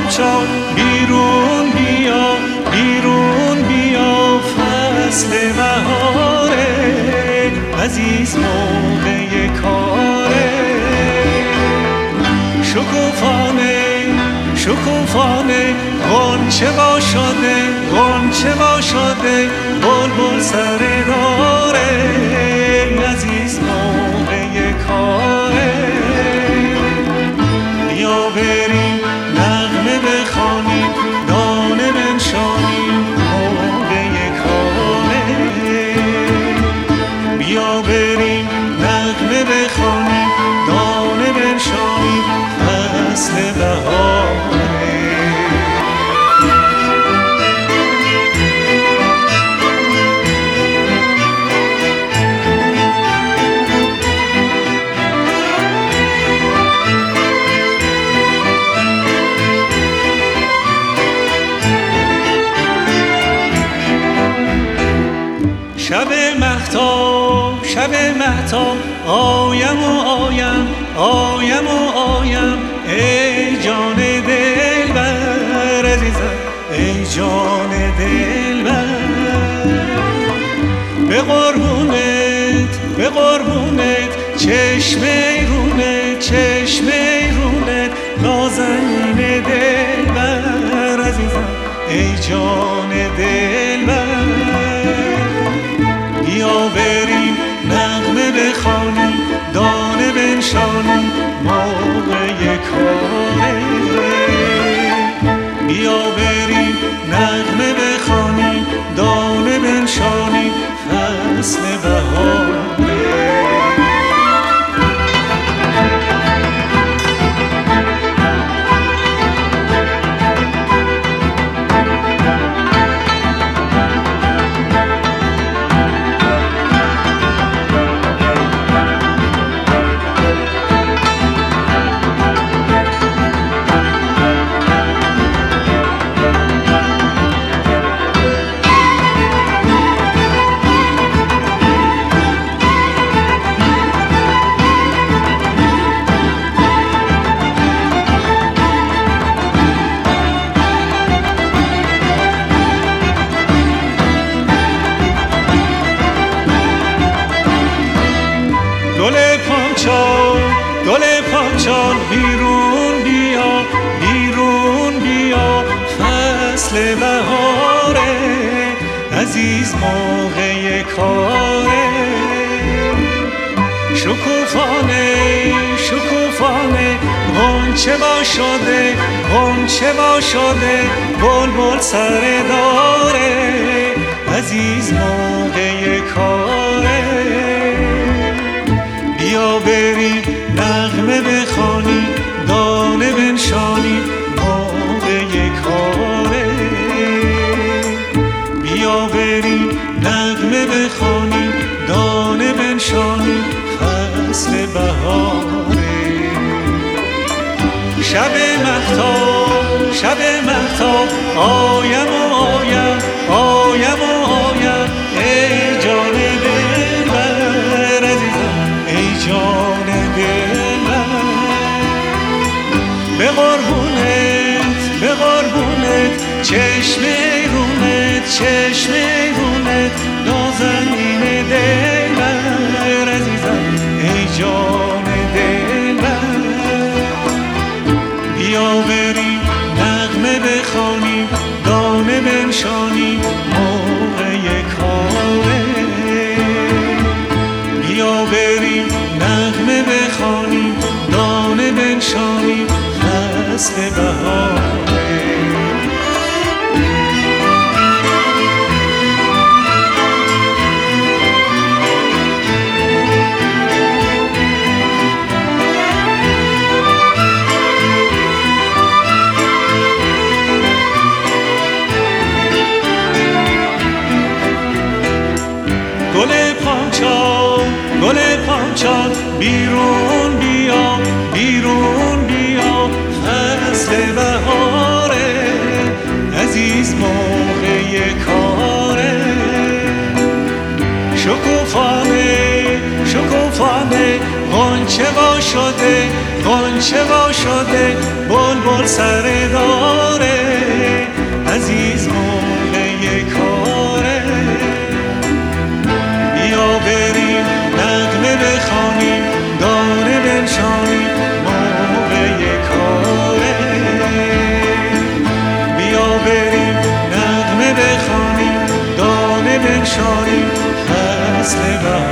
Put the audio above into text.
پامچال بیرون بیا، بیرون بیا، فصل بهاره، عزیز موقع کاره. شکوفانه شکوفانه غنچه وا شده، غنچه وا شده، بلبل سر داره، عزیز موقع کاره. بیا بریم نغمه بخوانیم، دانه بنشانیم، موقع کاره. بیا بریم نغمه بخوانیم، دانه بنشانیم، فصل بهاره. شب مهتاب، شب مهتاب، آیم و آیم، آیم و آیم، ای جان دلبر عزیزم، ای جان دلبر. به قربونت، به قربونت، چشم ایرونت، چشم ایرونت، نازنین دلبر عزیزم، ای جان دلبر. بیا بریم نغمه بخوانیم، دانه بنشانیم، موقع کاره. بیا بریم نغمه بخوانیم، دانه بنشانیم، فصل بهاره. گل پامچال بیرون بیا، بیرون بیا، فصل بهاره، عزیز موقع کاره. شکوفانه شکوفانه غنچه وا شده، غنچه وا شده، بلبل سر داره، عزیز موقع کاره. بیا بریم نغمه بخوانیم، دانه بنشانیم، موقع کاره. بیا بریم نغمه بخوانیم، دانه بنشانیم، فصل بهاره. شب مهتاب، شب مهتاب، آیم و آیم، آیم و آیم، ای جان دلبر عزیزم، ای جان دلبر. به قربونت، به قربونت، چشم ایرونت، چشم ایرونت، نازنین دلبر عزیزم، ای جان دلبر. بیا بریم نغمه بخوانیم، دانه بنشانیم، موقع کاره. بیا بریم نغمه بخوانیم، دانه بنشانیم، فصل بهاره. گل پامچال، گل پامچال بیرون بیا، بیرون بیا، فصل بهاره، عزیز موقع کاره. شکوفانه شکوفانه غنچه وا شده غنچه وا شده بلبل سر داره عزیز موقع کاره بیا بریم نغمه بخوانیم دانه بنشانیم موقع کاره بیا بریم نغمه بخوانیم دانه بنشانیم فصل بهاره